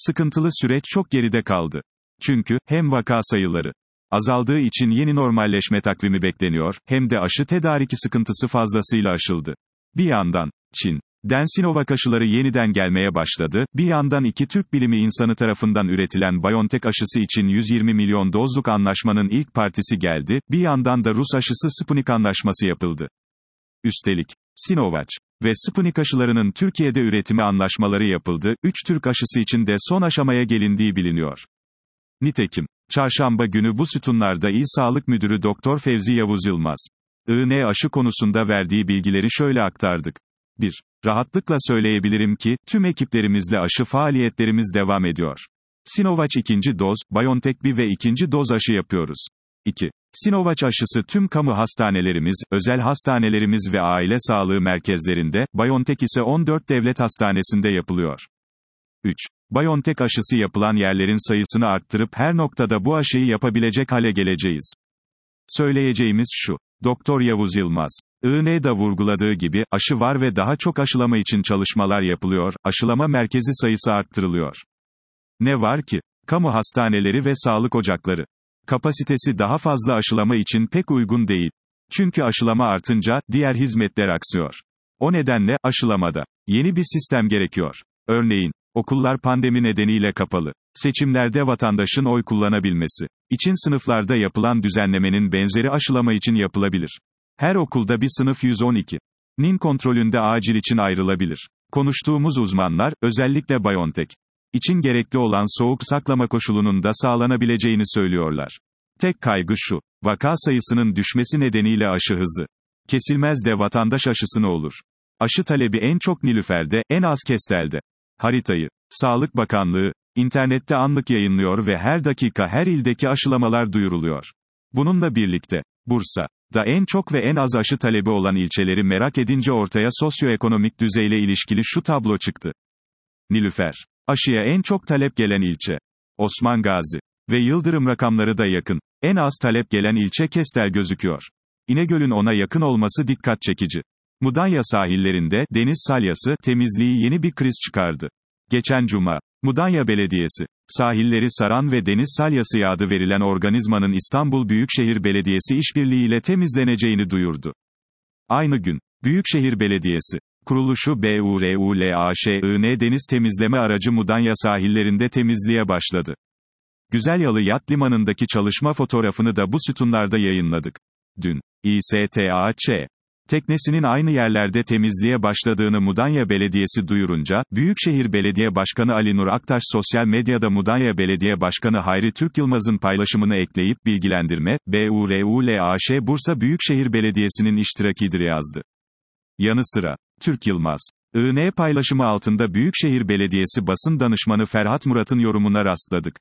Sıkıntılı süreç çok geride kaldı. Çünkü, hem vaka sayıları azaldığı için yeni normalleşme takvimi bekleniyor, hem de aşı tedariki sıkıntısı fazlasıyla aşıldı. Bir yandan, Çin'den Sinovac aşıları yeniden gelmeye başladı, bir yandan iki Türk bilimi insanı tarafından üretilen BioNTech aşısı için 120 milyon dozluk anlaşmanın ilk partisi geldi, bir yandan da Rus aşısı Sputnik anlaşması yapıldı. Üstelik, Sinovac ve Sputnik aşılarının Türkiye'de üretimi anlaşmaları yapıldı, 3 Türk aşısı için de son aşamaya gelindiği biliniyor. Nitekim, çarşamba günü bu sütunlarda İl Sağlık Müdürü Doktor Fevzi Yavuz Yılmaz, aşı konusunda verdiği bilgileri şöyle aktardık. 1. Rahatlıkla söyleyebilirim ki, tüm ekiplerimizle aşı faaliyetlerimiz devam ediyor. Sinovac ikinci doz, BioNTech 1 ve ikinci doz aşı yapıyoruz. 2. Sinovac aşısı tüm kamu hastanelerimiz, özel hastanelerimiz ve aile sağlığı merkezlerinde, BioNTech ise 14 devlet hastanesinde yapılıyor. 3. BioNTech aşısı yapılan yerlerin sayısını arttırıp her noktada bu aşıyı yapabilecek hale geleceğiz. Söyleyeceğimiz şu. Doktor Yavuz Yılmaz, da vurguladığı gibi, aşı var ve daha çok aşılama için çalışmalar yapılıyor, aşılama merkezi sayısı arttırılıyor. Ne var ki? Kamu hastaneleri ve sağlık ocakları kapasitesi daha fazla aşılama için pek uygun değil. Çünkü aşılama artınca, diğer hizmetler aksıyor. O nedenle, aşılamada yeni bir sistem gerekiyor. Örneğin, okullar pandemi nedeniyle kapalı. Seçimlerde vatandaşın oy kullanabilmesi için sınıflarda yapılan düzenlemenin benzeri aşılama için yapılabilir. Her okulda bir sınıf 112'nin kontrolünde acil için ayrılabilir. Konuştuğumuz uzmanlar, özellikle BioNTech için gerekli olan soğuk saklama koşulunun da sağlanabileceğini söylüyorlar. Tek kaygı şu, vaka sayısının düşmesi nedeniyle aşı hızı kesilmez de vatandaş aşısı ne olur? Aşı talebi en çok Nilüfer'de, en az Kestel'de. Haritayı, Sağlık Bakanlığı, internette anlık yayınlıyor ve her dakika her ildeki aşılamalar duyuruluyor. Bununla birlikte, Bursa'da en çok ve en az aşı talebi olan ilçeleri merak edince ortaya sosyoekonomik düzeyle ilişkili şu tablo çıktı. Nilüfer, aşıya en çok talep gelen ilçe. Osman Gazi ve Yıldırım rakamları da yakın. En az talep gelen ilçe Kestel gözüküyor. İnegöl'ün ona yakın olması dikkat çekici. Mudanya sahillerinde, deniz salyası, temizliği yeni bir kriz çıkardı. Geçen cuma, Mudanya Belediyesi, sahilleri saran ve deniz salyası adı verilen organizmanın İstanbul Büyükşehir Belediyesi işbirliğiyle temizleneceğini duyurdu. Aynı gün, Büyükşehir Belediyesi, kuruluşu BURULAŞIN deniz temizleme aracı Mudanya sahillerinde temizliğe başladı. Güzelyalı Yat Limanı'ndaki çalışma fotoğrafını da bu sütunlarda yayınladık. Dün, İSTAÇ teknesinin aynı yerlerde temizliğe başladığını Mudanya Belediyesi duyurunca, Büyükşehir Belediye Başkanı Ali Nur Aktaş sosyal medyada Mudanya Belediye Başkanı Hayri Türk Yılmaz'ın paylaşımını ekleyip bilgilendirme, BURULAŞ Bursa Büyükşehir Belediyesi'nin iştirakidir yazdı. Yanı sıra, Türk Yılmaz, paylaşımı altında Büyükşehir Belediyesi basın danışmanı Ferhat Murat'ın yorumuna rastladık.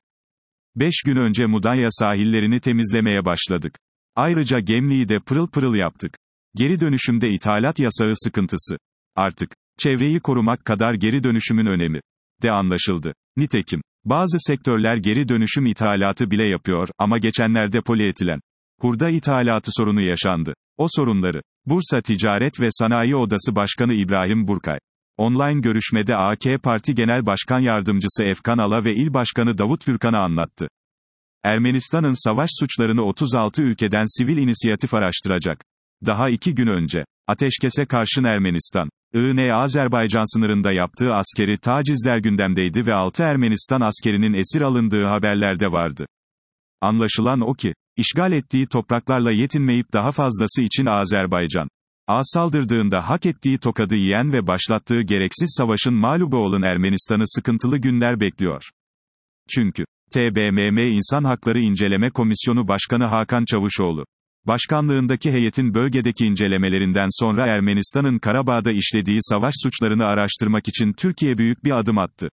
5 gün önce Mudanya sahillerini temizlemeye başladık. Ayrıca Gemli'yi de pırıl pırıl yaptık. Geri dönüşümde ithalat yasağı sıkıntısı. Artık, çevreyi korumak kadar geri dönüşümün önemi de anlaşıldı. Nitekim, bazı sektörler geri dönüşüm ithalatı bile yapıyor ama geçenlerde polietilen hurda ithalatı sorunu yaşandı. O sorunları, Bursa Ticaret ve Sanayi Odası Başkanı İbrahim Burkay, online görüşmede AK Parti Genel Başkan Yardımcısı Efkan Ala ve İl Başkanı Davut Vürkan'a anlattı. Ermenistan'ın savaş suçlarını 36 ülkeden sivil inisiyatif araştıracak. Daha 2 gün önce, ateşkese karşın Ermenistan, Azerbaycan sınırında yaptığı askeri tacizler gündemdeydi ve 6 Ermenistan askerinin esir alındığı haberlerde vardı. Anlaşılan o ki, işgal ettiği topraklarla yetinmeyip daha fazlası için Azerbaycan saldırdığında hak ettiği tokadı yiyen ve başlattığı gereksiz savaşın mağlubu olan Ermenistan'ı sıkıntılı günler bekliyor. Çünkü, TBMM İnsan Hakları İnceleme Komisyonu Başkanı Hakan Çavuşoğlu, başkanlığındaki heyetin bölgedeki incelemelerinden sonra Ermenistan'ın Karabağ'da işlediği savaş suçlarını araştırmak için Türkiye büyük bir adım attı.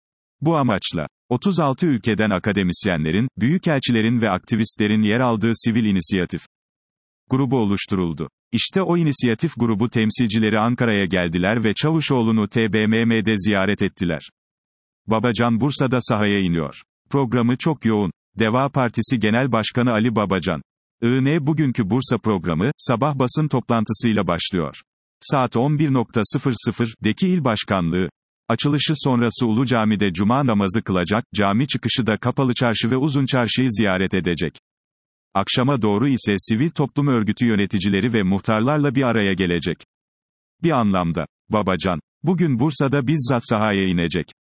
Bu amaçla, 36 ülkeden akademisyenlerin, büyükelçilerin ve aktivistlerin yer aldığı sivil inisiyatif grubu oluşturuldu. İşte o inisiyatif grubu temsilcileri Ankara'ya geldiler ve Çavuşoğlu'nu TBMM'de ziyaret ettiler. Babacan Bursa'da sahaya iniyor. Programı çok yoğun. Deva Partisi Genel Başkanı Ali Babacan, bugünkü Bursa programı, sabah basın toplantısıyla başlıyor. Saat 11.00'deki il başkanlığı Açılışı sonrası Ulu Cami'de cuma namazı kılacak, cami çıkışı da Kapalı Çarşı ve Uzun Çarşı'yı ziyaret edecek. Akşama doğru ise sivil toplum örgütü yöneticileri ve muhtarlarla bir araya gelecek. Bir anlamda, Babacan, bugün Bursa'da bizzat sahaya inecek.